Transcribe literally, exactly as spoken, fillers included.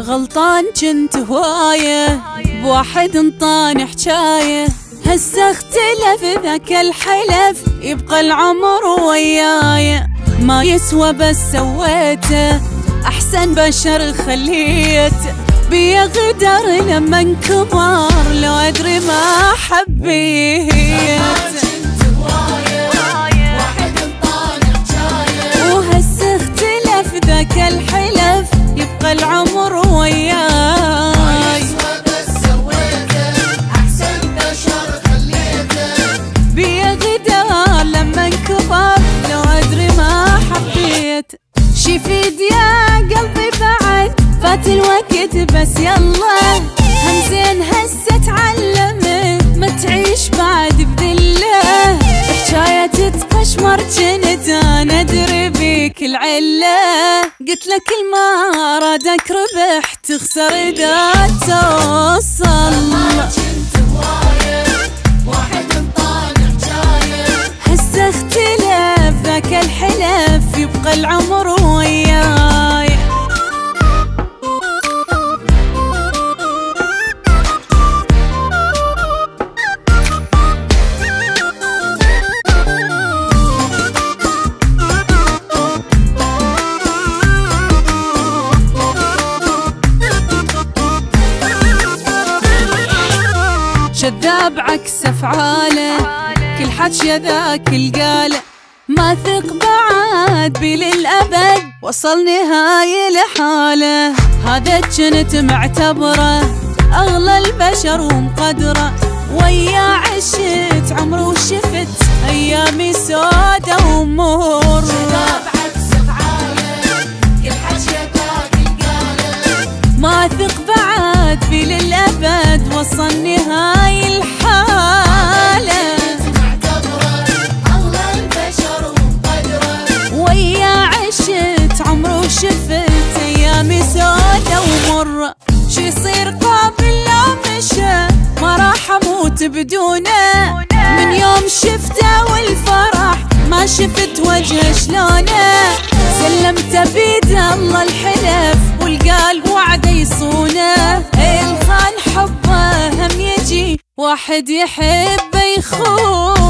غلطان جنت هواية بواحد انطاني حجاية، هسه اختلف ذاك الحلف يبقى العمر وياي، ما يسوى بس سويته احسن بشر خليته، بيا غدر لمن كبر لو ادري ما حبيت. وهسه اختلف ذاك الحلف يبقى العمر وياي، بيا غدر لمن كبر لو ادري ما حبيت. شفيد يا قلبي بعد فات الوقت بس يلا، هم زين هسه تعلمت ما تعيش بعد بذله، حجاية تتقشمر جنت انا ادري بيك العله، قلت لك ما رادك ربح تخسر اذا توصل. هسه اختلف ذاك الحلف يبقى العمر وياي. كذاب عكس افعاله كل حكي ذاك القاله، ما ثق بعد بي للابد وصل نهاية لحاله، هذا جنت معتبره اغلى البشر ومقدره، ويا عشت عمري وشفت ايامي سودا ومره. ما ثق بعد بي للأبد وصل نهاية الحالة، ويا عشت عمري وشفت أيامي سودا ومرة، شي يصير قابل لو مشى ما راح أموت بدونه، من يوم شفته والفرح ما شفت وجهه شلونه، سلمت بيد الله الحلف والقال وعده يصونه، الخان حبه هم يجي واحد يحب يخون.